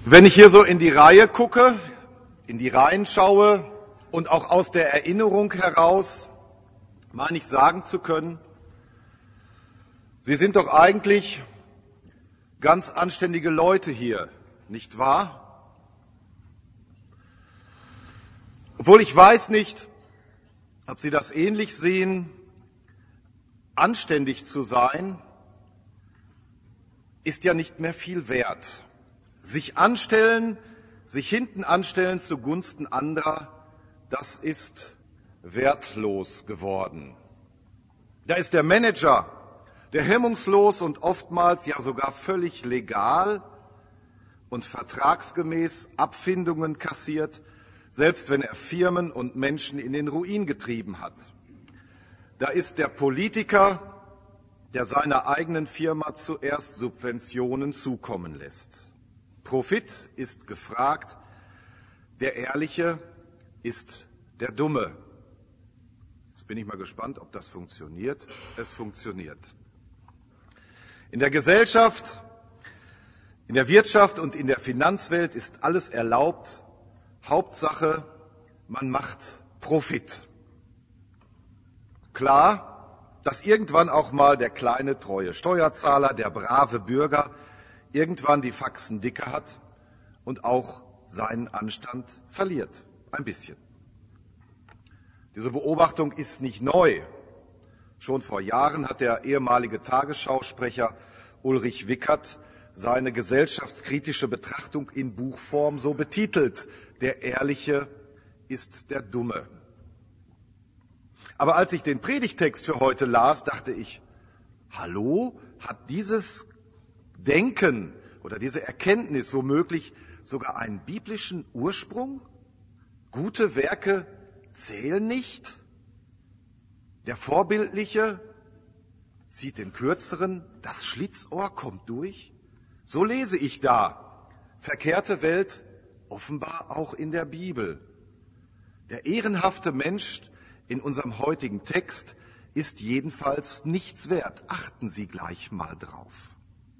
Wenn ich hier so in die Reihe gucke, in die Reihen schaue und auch aus der Erinnerung heraus, meine ich sagen zu können, Sie sind doch eigentlich ganz anständige Leute hier, nicht wahr? Obwohl ich weiß nicht, ob Sie das ähnlich sehen, anständig zu sein, ist ja nicht mehr viel wert. Sich anstellen, sich hinten anstellen zugunsten anderer, das ist wertlos geworden. Da ist der Manager, der hemmungslos und oftmals ja sogar völlig legal und vertragsgemäß Abfindungen kassiert, selbst wenn er Firmen und Menschen in den Ruin getrieben hat. Da ist der Politiker, der seiner eigenen Firma zuerst Subventionen zukommen lässt. Profit ist gefragt, der Ehrliche ist der Dumme. Jetzt bin ich mal gespannt, ob das funktioniert. Es funktioniert. In der Gesellschaft, in der Wirtschaft und in der Finanzwelt ist alles erlaubt. Hauptsache, man macht Profit. Klar, dass irgendwann auch mal der kleine, treue Steuerzahler, der brave Bürger, irgendwann die Faxen dicke hat und auch seinen Anstand verliert. Ein bisschen. Diese Beobachtung ist nicht neu. Schon vor Jahren hat der ehemalige Tagesschausprecher Ulrich Wickert seine gesellschaftskritische Betrachtung in Buchform so betitelt: Der Ehrliche ist der Dumme. Aber als ich den Predigtext für heute las, dachte ich, hallo, hat dieses Denken oder diese Erkenntnis womöglich sogar einen biblischen Ursprung? Gute Werke zählen nicht? Der Vorbildliche zieht den Kürzeren, das Schlitzohr kommt durch? So lese ich da. Verkehrte Welt offenbar auch in der Bibel. Der ehrenhafte Mensch in unserem heutigen Text ist jedenfalls nichts wert. Achten Sie gleich mal drauf.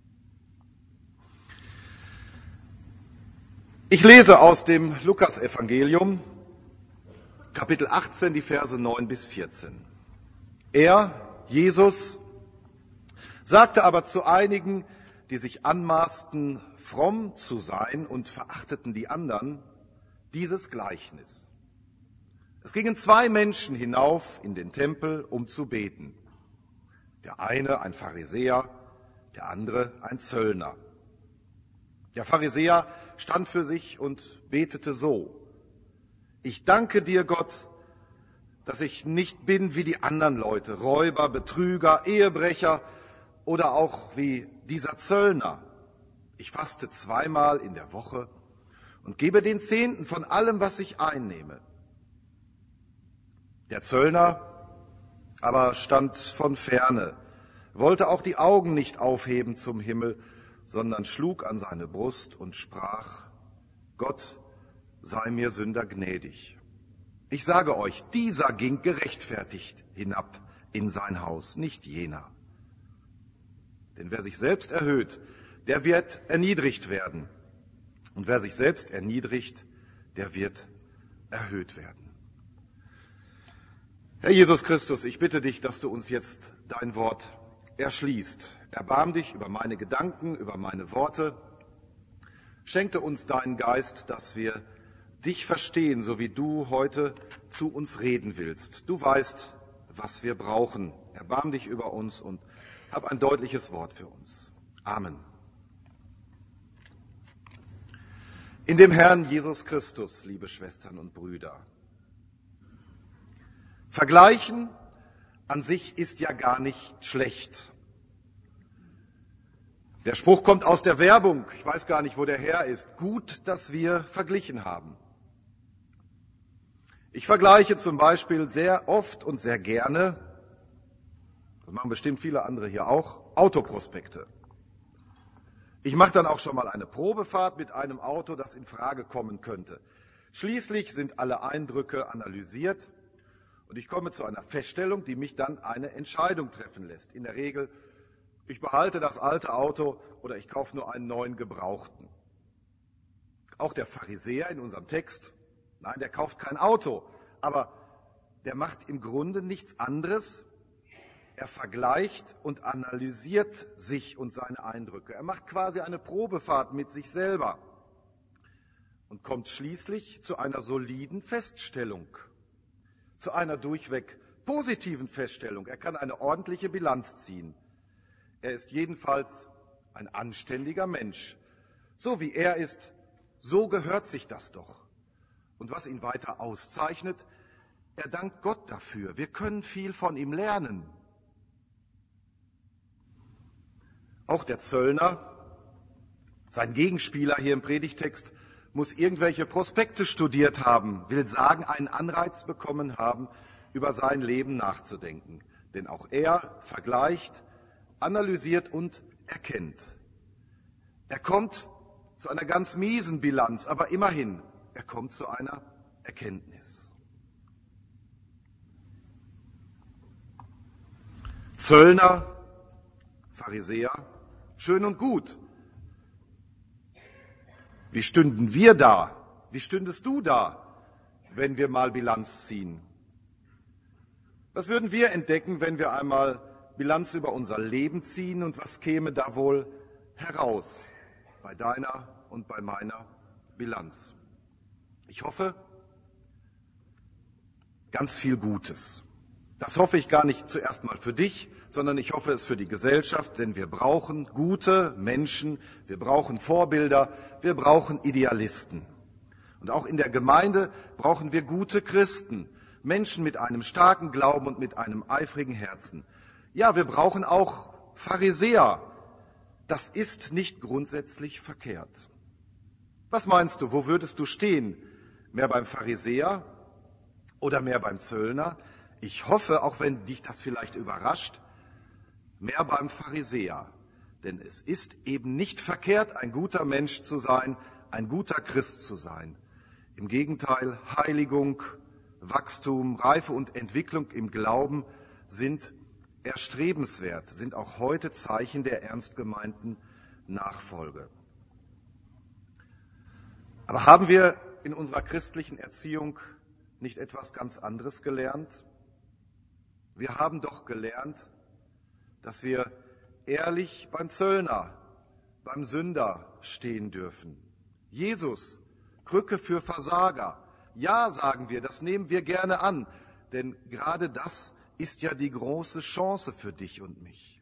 Ich lese aus dem Lukasevangelium, Kapitel 18, die Verse 9 bis 14. Er, Jesus, sagte aber zu einigen, die sich anmaßten, fromm zu sein und verachteten die anderen, dieses Gleichnis. Es gingen 2 Menschen hinauf in den Tempel, um zu beten. Der eine ein Pharisäer, der andere ein Zöllner. Der Pharisäer stand für sich und betete so: Ich danke dir, Gott, dass ich nicht bin wie die anderen Leute, Räuber, Betrüger, Ehebrecher oder auch wie dieser Zöllner. Ich faste 2-mal in der Woche und gebe den Zehnten von allem, was ich einnehme. Der Zöllner aber stand von ferne, wollte auch die Augen nicht aufheben zum Himmel, sondern schlug an seine Brust und sprach: Gott, sei mir Sünder gnädig. Ich sage euch, dieser ging gerechtfertigt hinab in sein Haus, nicht jener. Denn wer sich selbst erhöht, der wird erniedrigt werden. Und wer sich selbst erniedrigt, der wird erhöht werden. Herr Jesus Christus, ich bitte dich, dass du uns jetzt dein Wort erschließt. Erbarm dich über meine Gedanken, über meine Worte. Schenke uns deinen Geist, dass wir dich verstehen, so wie du heute zu uns reden willst. Du weißt, was wir brauchen. Erbarm dich über uns und hab ein deutliches Wort für uns. Amen. In dem Herrn Jesus Christus, liebe Schwestern und Brüder, Vergleichen an sich ist ja gar nicht schlecht. Der Spruch kommt aus der Werbung. Ich weiß gar nicht, wo der her ist. Gut, dass wir verglichen haben. Ich vergleiche zum Beispiel sehr oft und sehr gerne, das machen bestimmt viele andere hier auch, Autoprospekte. Ich mache dann auch schon mal eine Probefahrt mit einem Auto, das in Frage kommen könnte. Schließlich sind alle Eindrücke analysiert und ich komme zu einer Feststellung, die mich dann eine Entscheidung treffen lässt. In der Regel, ich behalte das alte Auto oder ich kaufe nur einen neuen Gebrauchten. Auch der Pharisäer in unserem Text, nein, der kauft kein Auto, aber der macht im Grunde nichts anderes. Er vergleicht und analysiert sich und seine Eindrücke. Er macht quasi eine Probefahrt mit sich selber und kommt schließlich zu einer soliden Feststellung, zu einer durchweg positiven Feststellung. Er kann eine ordentliche Bilanz ziehen. Er ist jedenfalls ein anständiger Mensch. So wie er ist, so gehört sich das doch. Und was ihn weiter auszeichnet, er dankt Gott dafür. Wir können viel von ihm lernen. Auch der Zöllner, sein Gegenspieler hier im Predigtext, muss irgendwelche Prospekte studiert haben, will sagen, einen Anreiz bekommen haben, über sein Leben nachzudenken. Denn auch er vergleicht, analysiert und erkennt. Er kommt zu einer ganz miesen Bilanz, aber immerhin, er kommt zu einer Erkenntnis. Zöllner, Pharisäer, schön und gut. Wie stünden wir da? Wie stündest du da, wenn wir mal Bilanz ziehen? Was würden wir entdecken, wenn wir einmal Bilanz über unser Leben ziehen und was käme da wohl heraus bei deiner und bei meiner Bilanz? Ich hoffe, ganz viel Gutes. Das hoffe ich gar nicht zuerst mal für dich, sondern ich hoffe es für die Gesellschaft, denn wir brauchen gute Menschen, wir brauchen Vorbilder, wir brauchen Idealisten. Und auch in der Gemeinde brauchen wir gute Christen, Menschen mit einem starken Glauben und mit einem eifrigen Herzen. Ja, wir brauchen auch Pharisäer. Das ist nicht grundsätzlich verkehrt. Was meinst du, wo würdest du stehen? Mehr beim Pharisäer oder mehr beim Zöllner? Ich hoffe, auch wenn dich das vielleicht überrascht, mehr beim Pharisäer. Denn es ist eben nicht verkehrt, ein guter Mensch zu sein, ein guter Christ zu sein. Im Gegenteil, Heiligung, Wachstum, Reife und Entwicklung im Glauben sind erstrebenswert, sind auch heute Zeichen der ernst gemeinten Nachfolge. Aber haben wir in unserer christlichen Erziehung nicht etwas ganz anderes gelernt? Wir haben doch gelernt, dass wir ehrlich beim Zöllner, beim Sünder stehen dürfen. Jesus, Krücke für Versager. Ja, sagen wir, das nehmen wir gerne an, denn gerade das ist ja die große Chance für dich und mich.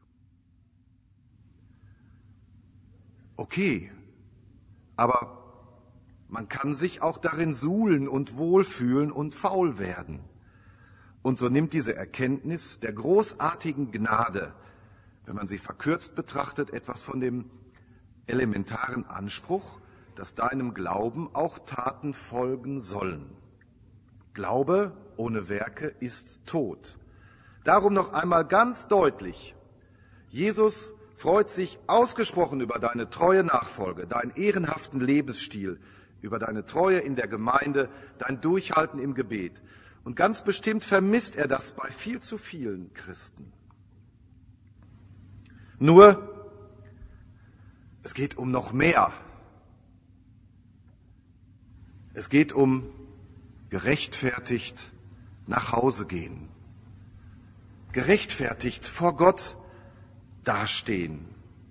Okay, aber man kann sich auch darin suhlen und wohlfühlen und faul werden. Und so nimmt diese Erkenntnis der großartigen Gnade, wenn man sie verkürzt betrachtet, etwas von dem elementaren Anspruch, dass deinem Glauben auch Taten folgen sollen. Glaube ohne Werke ist tot. Darum noch einmal ganz deutlich, Jesus freut sich ausgesprochen über deine treue Nachfolge, deinen ehrenhaften Lebensstil, über deine Treue in der Gemeinde, dein Durchhalten im Gebet. Und ganz bestimmt vermisst er das bei viel zu vielen Christen. Nur, es geht um noch mehr. Es geht um gerechtfertigt nach Hause gehen. Gerechtfertigt vor Gott dastehen.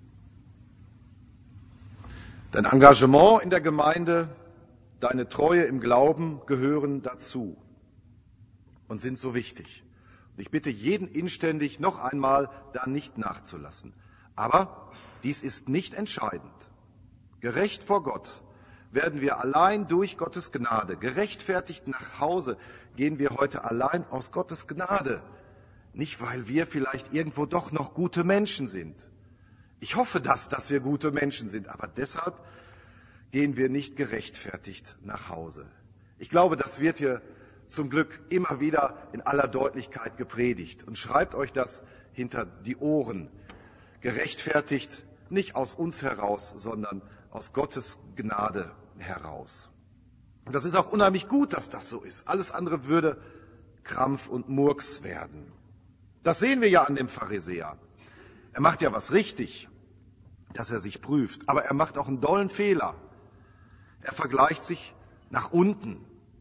Dein Engagement in der Gemeinde, deine Treue im Glauben gehören dazu und sind so wichtig. Und ich bitte jeden inständig noch einmal, da nicht nachzulassen. Aber dies ist nicht entscheidend. Gerecht vor Gott werden wir allein durch Gottes Gnade. Gerechtfertigt nach Hause gehen wir heute allein aus Gottes Gnade. Nicht, weil wir vielleicht irgendwo doch noch gute Menschen sind. Ich hoffe dass wir gute Menschen sind, aber deshalb gehen wir nicht gerechtfertigt nach Hause. Ich glaube, das wird hier zum Glück immer wieder in aller Deutlichkeit gepredigt. Und schreibt euch das hinter die Ohren. Gerechtfertigt nicht aus uns heraus, sondern aus Gottes Gnade heraus. Und das ist auch unheimlich gut, dass das so ist. Alles andere würde Krampf und Murks werden. Das sehen wir ja an dem Pharisäer. Er macht ja was richtig, dass er sich prüft, aber er macht auch einen dollen Fehler. Er vergleicht sich nach unten.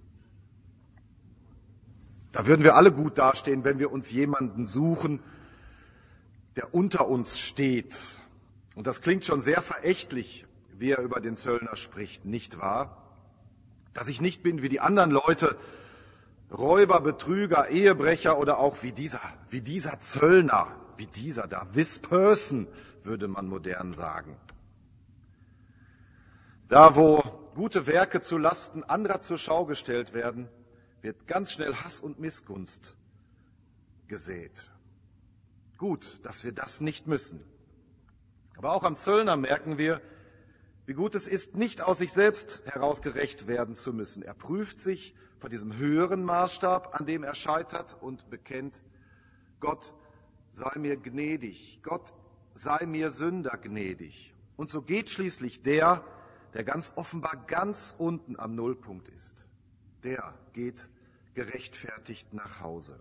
Da würden wir alle gut dastehen, wenn wir uns jemanden suchen, der unter uns steht. Und das klingt schon sehr verächtlich, wie er über den Zöllner spricht, nicht wahr? Dass ich nicht bin wie die anderen Leute, Räuber, Betrüger, Ehebrecher oder auch wie dieser Zöllner, wie dieser da, this person, würde man modern sagen. Da, wo gute Werke zu Lasten anderer zur Schau gestellt werden, wird ganz schnell Hass und Missgunst gesät. Gut, dass wir das nicht müssen. Aber auch am Zöllner merken wir, wie gut es ist, nicht aus sich selbst heraus gerecht werden zu müssen. Er prüft sich vor diesem höheren Maßstab, an dem er scheitert, und bekennt: Gott sei mir gnädig, Gott sei mir Sünder gnädig. Und so geht schließlich der ganz offenbar ganz unten am Nullpunkt ist, der geht gerechtfertigt nach Hause.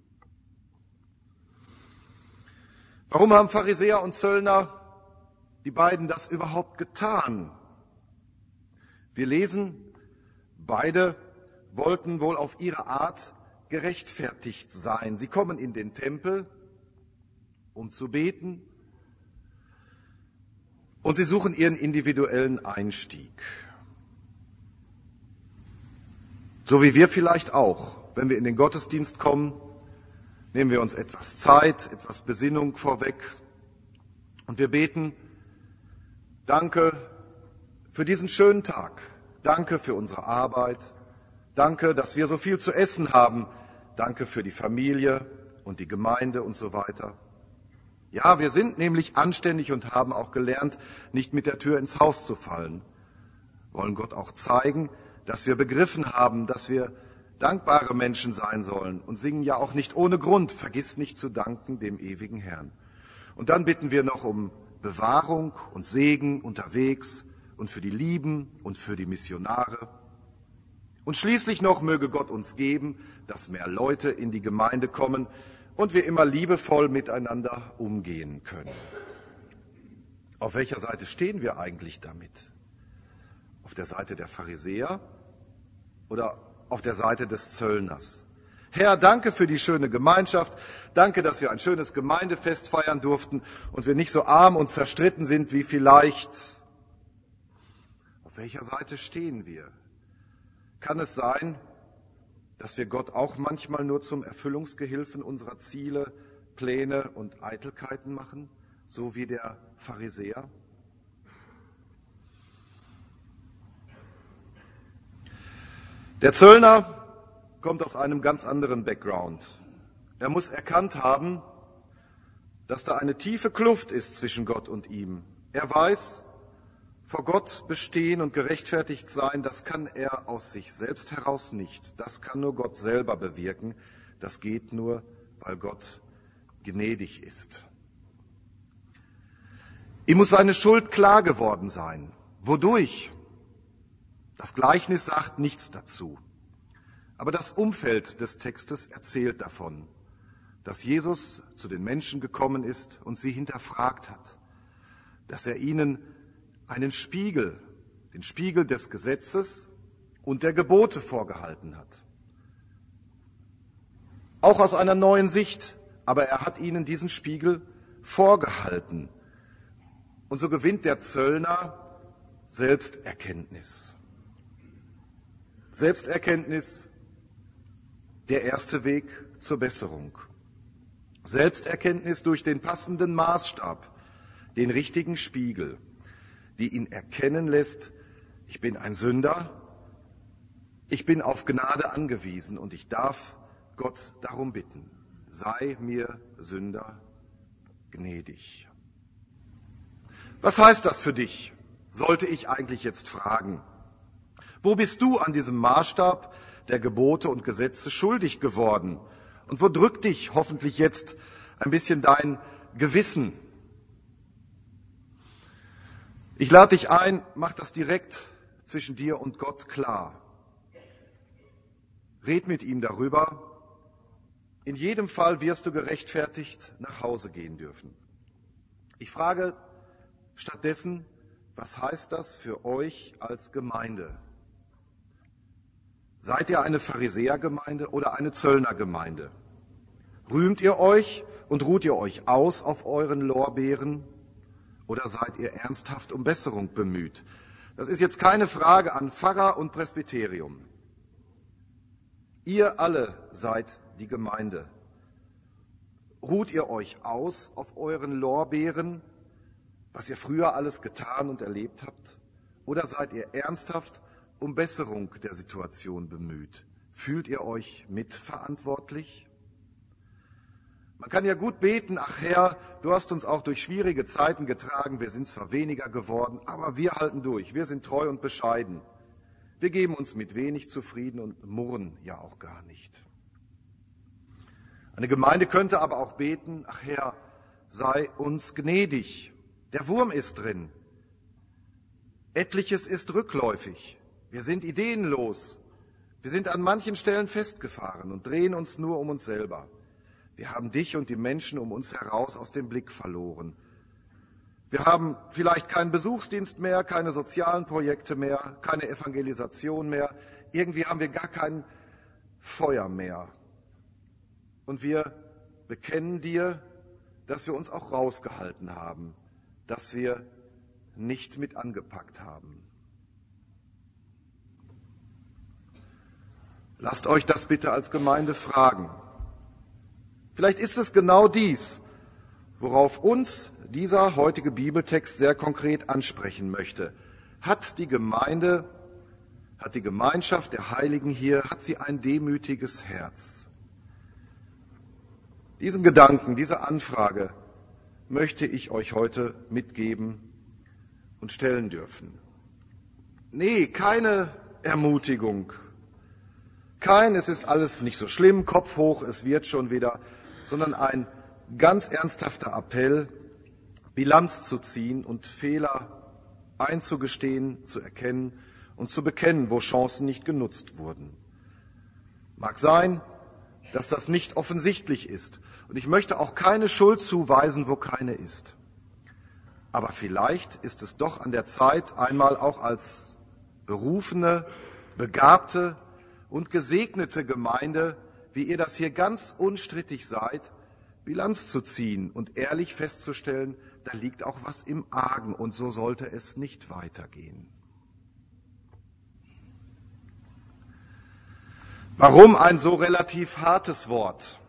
Warum haben Pharisäer und Zöllner, die beiden, das überhaupt getan? Wir lesen, beide wollten wohl auf ihre Art gerechtfertigt sein. Sie kommen in den Tempel, um zu beten, und sie suchen ihren individuellen Einstieg. So wie wir vielleicht auch, wenn wir in den Gottesdienst kommen, nehmen wir uns etwas Zeit, etwas Besinnung vorweg und wir beten: Danke für diesen schönen Tag, danke für unsere Arbeit, danke, dass wir so viel zu essen haben, danke für die Familie und die Gemeinde und so weiter. Ja, wir sind nämlich anständig und haben auch gelernt, nicht mit der Tür ins Haus zu fallen. Wollen Gott auch zeigen, dass wir begriffen haben, dass wir dankbare Menschen sein sollen, und singen ja auch nicht ohne Grund: Vergiss nicht zu danken dem ewigen Herrn. Und dann bitten wir noch um Bewahrung und Segen unterwegs und für die Lieben und für die Missionare. Und schließlich noch möge Gott uns geben, dass mehr Leute in die Gemeinde kommen und wir immer liebevoll miteinander umgehen können. Auf welcher Seite stehen wir eigentlich damit? Auf der Seite der Pharisäer oder auf der Seite des Zöllners? Herr, danke für die schöne Gemeinschaft, danke, dass wir ein schönes Gemeindefest feiern durften und wir nicht so arm und zerstritten sind wie vielleicht. Auf welcher Seite stehen wir? Kann es sein, dass wir Gott auch manchmal nur zum Erfüllungsgehilfen unserer Ziele, Pläne und Eitelkeiten machen, so wie der Pharisäer? Der Zöllner kommt aus einem ganz anderen Background. Er muss erkannt haben, dass da eine tiefe Kluft ist zwischen Gott und ihm. Er weiß, vor Gott bestehen und gerechtfertigt sein, das kann er aus sich selbst heraus nicht. Das kann nur Gott selber bewirken. Das geht nur, weil Gott gnädig ist. Ihm muss seine Schuld klar geworden sein. Wodurch? Das Gleichnis sagt nichts dazu. Aber das Umfeld des Textes erzählt davon, dass Jesus zu den Menschen gekommen ist und sie hinterfragt hat, dass er ihnen einen Spiegel, den Spiegel des Gesetzes und der Gebote vorgehalten hat. Auch aus einer neuen Sicht, aber er hat ihnen diesen Spiegel vorgehalten. Und so gewinnt der Zöllner Selbsterkenntnis. Selbsterkenntnis, der erste Weg zur Besserung. Selbsterkenntnis durch den passenden Maßstab, den richtigen Spiegel, die ihn erkennen lässt: Ich bin ein Sünder, ich bin auf Gnade angewiesen und ich darf Gott darum bitten: Sei mir Sünder gnädig. Was heißt das für dich, sollte ich eigentlich jetzt fragen? Wo bist du an diesem Maßstab der Gebote und Gesetze schuldig geworden? Und wo drückt dich hoffentlich jetzt ein bisschen dein Gewissen? Ich lade dich ein, mach das direkt zwischen dir und Gott klar. Red mit ihm darüber. In jedem Fall wirst du gerechtfertigt nach Hause gehen dürfen. Ich frage stattdessen, Was heißt das für euch als Gemeinde? Seid ihr eine Pharisäergemeinde oder eine Zöllnergemeinde? Rühmt ihr euch und ruht ihr euch aus auf euren Lorbeeren? Oder seid ihr ernsthaft um Besserung bemüht? Das ist jetzt keine Frage an Pfarrer und Presbyterium. Ihr alle seid die Gemeinde. Ruht ihr euch aus auf euren Lorbeeren, was ihr früher alles getan und erlebt habt? Oder seid ihr ernsthaft um Besserung der Situation bemüht? Fühlt ihr euch mitverantwortlich? Man kann ja gut beten, ach Herr, du hast uns auch durch schwierige Zeiten getragen, wir sind zwar weniger geworden, aber wir halten durch, wir sind treu und bescheiden. Wir geben uns mit wenig zufrieden und murren ja auch gar nicht. Eine Gemeinde könnte aber auch beten, ach Herr, sei uns gnädig, der Wurm ist drin. Etliches ist rückläufig, wir sind ideenlos, wir sind an manchen Stellen festgefahren und drehen uns nur um uns selber. Wir haben dich und die Menschen um uns heraus aus dem Blick verloren. Wir haben vielleicht keinen Besuchsdienst mehr, keine sozialen Projekte mehr, keine Evangelisation mehr. Irgendwie haben wir gar kein Feuer mehr. Und wir bekennen dir, dass wir uns auch rausgehalten haben, dass wir nicht mit angepackt haben. Lasst euch das bitte als Gemeinde fragen. Vielleicht ist es genau dies, worauf uns dieser heutige Bibeltext sehr konkret ansprechen möchte. Hat die Gemeinde, hat die Gemeinschaft der Heiligen hier, hat sie ein demütiges Herz? Diesen Gedanken, diese Anfrage möchte ich euch heute mitgeben und stellen dürfen. Nee, keine Ermutigung. Es ist alles nicht so schlimm, Kopf hoch, es wird schon wieder, sondern ein ganz ernsthafter Appell, Bilanz zu ziehen und Fehler einzugestehen, zu erkennen und zu bekennen, wo Chancen nicht genutzt wurden. Mag sein, dass das nicht offensichtlich ist. Und ich möchte auch keine Schuld zuweisen, wo keine ist. Aber vielleicht ist es doch an der Zeit, einmal auch als berufene, begabte und gesegnete Gemeinde, wie ihr das hier ganz unstrittig seid, Bilanz zu ziehen und ehrlich festzustellen, da liegt auch was im Argen und so sollte es nicht weitergehen. Warum ein so relativ hartes Wort?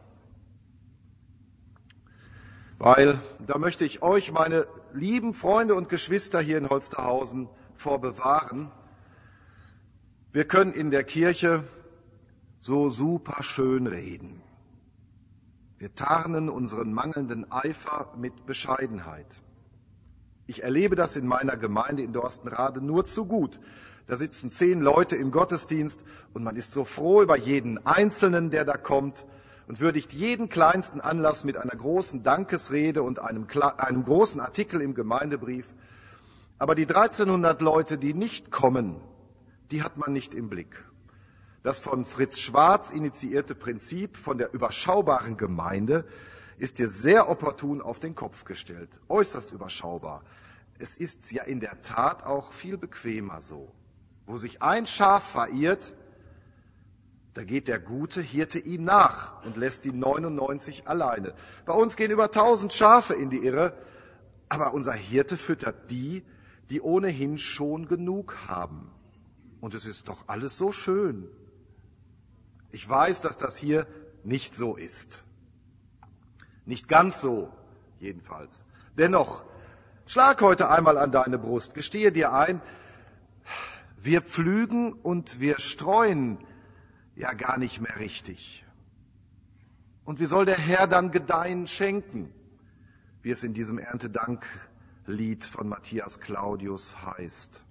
Weil, da möchte ich euch, meine lieben Freunde und Geschwister hier in Holsterhausen, vor bewahren. Wir können in der Kirche so super schön reden. Wir tarnen unseren mangelnden Eifer mit Bescheidenheit. Ich erlebe das in meiner Gemeinde in Dorstenrade nur zu gut. Da sitzen 10 Leute im Gottesdienst und man ist so froh über jeden Einzelnen, der da kommt und würdigt jeden kleinsten Anlass mit einer großen Dankesrede und einem großen Artikel im Gemeindebrief. Aber die 1300 Leute, die nicht kommen, die hat man nicht im Blick. Das von Fritz Schwarz initiierte Prinzip von der überschaubaren Gemeinde ist hier sehr opportun auf den Kopf gestellt, äußerst überschaubar. Es ist ja in der Tat auch viel bequemer so. Wo sich ein Schaf verirrt, da geht der gute Hirte ihm nach und lässt die 99 alleine. Bei uns gehen über 1000 Schafe in die Irre, aber unser Hirte füttert die, die ohnehin schon genug haben. Und es ist doch alles so schön. Ich weiß, dass das hier nicht so ist. Nicht ganz so, jedenfalls. Dennoch, schlag heute einmal an deine Brust, gestehe dir ein, wir pflügen und wir streuen ja gar nicht mehr richtig. Und wie soll der Herr dann Gedeihen schenken, wie es in diesem Erntedanklied von Matthias Claudius heißt?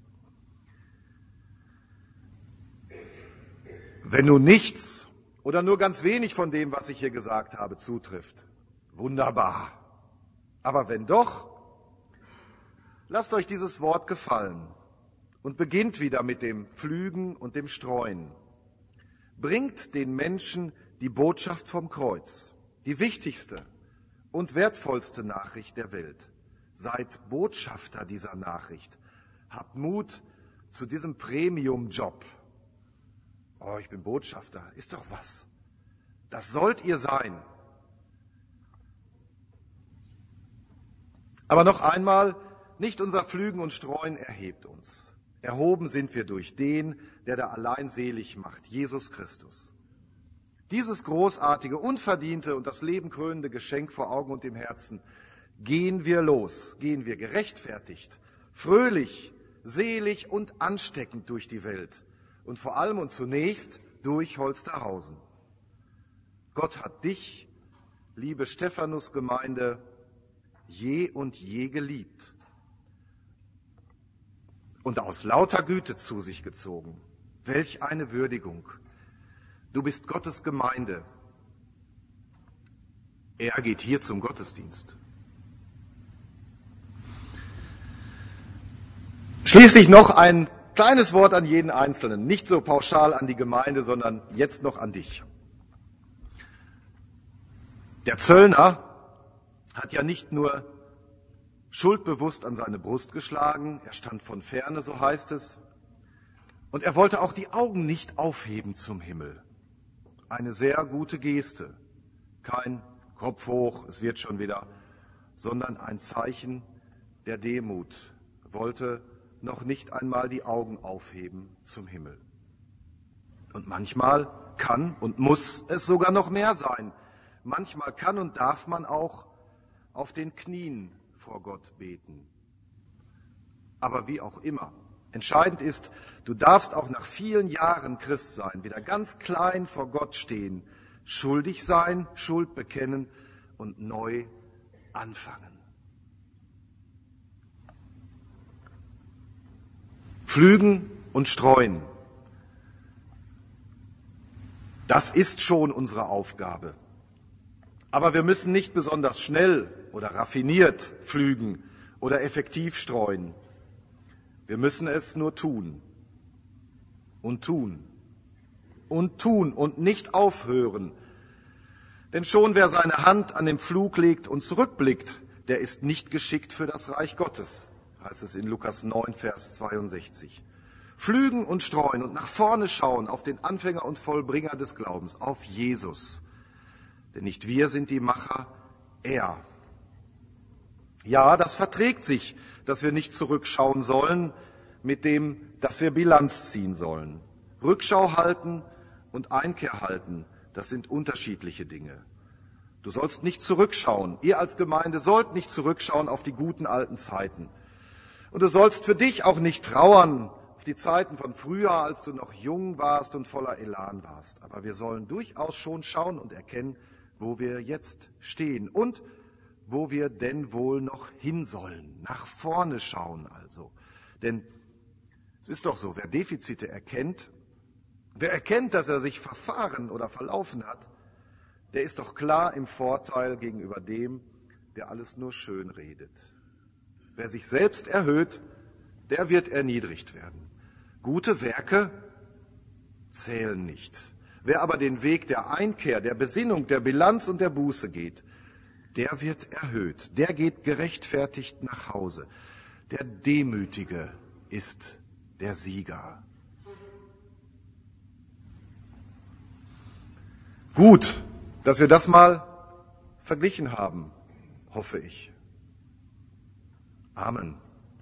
Wenn nun nichts oder nur ganz wenig von dem, was ich hier gesagt habe, zutrifft, wunderbar. Aber wenn doch, lasst euch dieses Wort gefallen und beginnt wieder mit dem Pflügen und dem Streuen. Bringt den Menschen die Botschaft vom Kreuz, die wichtigste und wertvollste Nachricht der Welt. Seid Botschafter dieser Nachricht. Habt Mut zu diesem Premium-Job. Oh, ich bin Botschafter, ist doch was. Das sollt ihr sein. Aber noch einmal, nicht unser Pflügen und Streuen erhebt uns. Erhoben sind wir durch den, der da allein selig macht, Jesus Christus. Dieses großartige, unverdiente und das Leben krönende Geschenk vor Augen und im Herzen, gehen wir los, gehen wir gerechtfertigt, fröhlich, selig und ansteckend durch die Welt und vor allem und zunächst durch Holsterhausen. Gott hat dich, liebe Stephanus-Gemeinde, je und je geliebt und aus lauter Güte zu sich gezogen. Welch eine Würdigung! Du bist Gottes Gemeinde. Er geht hier zum Gottesdienst. Schließlich noch ein kleines Wort an jeden Einzelnen, nicht so pauschal an die Gemeinde, sondern jetzt noch an dich. Der Zöllner hat ja nicht nur schuldbewusst an seine Brust geschlagen, er stand von ferne, so heißt es, und er wollte auch die Augen nicht aufheben zum Himmel. Eine sehr gute Geste, kein Kopf hoch, es wird schon wieder, sondern ein Zeichen der Demut, wollte noch nicht einmal die Augen aufheben zum Himmel. Und manchmal kann und muss es sogar noch mehr sein. Manchmal kann und darf man auch auf den Knien vor Gott beten. Aber wie auch immer, entscheidend ist, du darfst auch nach vielen Jahren Christ sein, wieder ganz klein vor Gott stehen, schuldig sein, Schuld bekennen und neu anfangen. Pflügen und streuen. Das ist schon unsere Aufgabe. Aber wir müssen nicht besonders schnell oder raffiniert pflügen oder effektiv streuen. Wir müssen es nur tun und tun und tun und nicht aufhören. Denn schon wer seine Hand an den Pflug legt und zurückblickt, der ist nicht geschickt für das Reich Gottes, heißt es in Lukas 9, Vers 62. Pflügen und streuen und nach vorne schauen auf den Anfänger und Vollbringer des Glaubens, auf Jesus. Denn nicht wir sind die Macher, er. Ja, das verträgt sich, dass wir nicht zurückschauen sollen, mit dem, dass wir Bilanz ziehen sollen. Rückschau halten und Einkehr halten, das sind unterschiedliche Dinge. Du sollst nicht zurückschauen. Ihr als Gemeinde sollt nicht zurückschauen auf die guten alten Zeiten. Und du sollst für dich auch nicht trauern auf die Zeiten von früher, als du noch jung warst und voller Elan warst. Aber wir sollen durchaus schon schauen und erkennen, wo wir jetzt stehen und wo wir denn wohl noch hin sollen. Nach vorne schauen also. Denn es ist doch so, wer Defizite erkennt, wer erkennt, dass er sich verfahren oder verlaufen hat, der ist doch klar im Vorteil gegenüber dem, der alles nur schön redet. Wer sich selbst erhöht, der wird erniedrigt werden. Gute Werke zählen nicht. Wer aber den Weg der Einkehr, der Besinnung, der Bilanz und der Buße geht, der wird erhöht, der geht gerechtfertigt nach Hause. Der Demütige ist der Sieger. Gut, dass wir das mal verglichen haben, hoffe ich. Amen.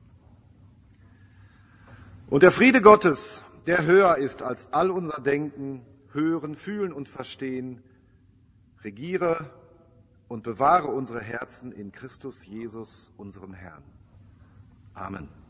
Und der Friede Gottes, der höher ist als all unser Denken, Hören, Fühlen und Verstehen, regiere und bewahre unsere Herzen in Christus Jesus, unserem Herrn. Amen.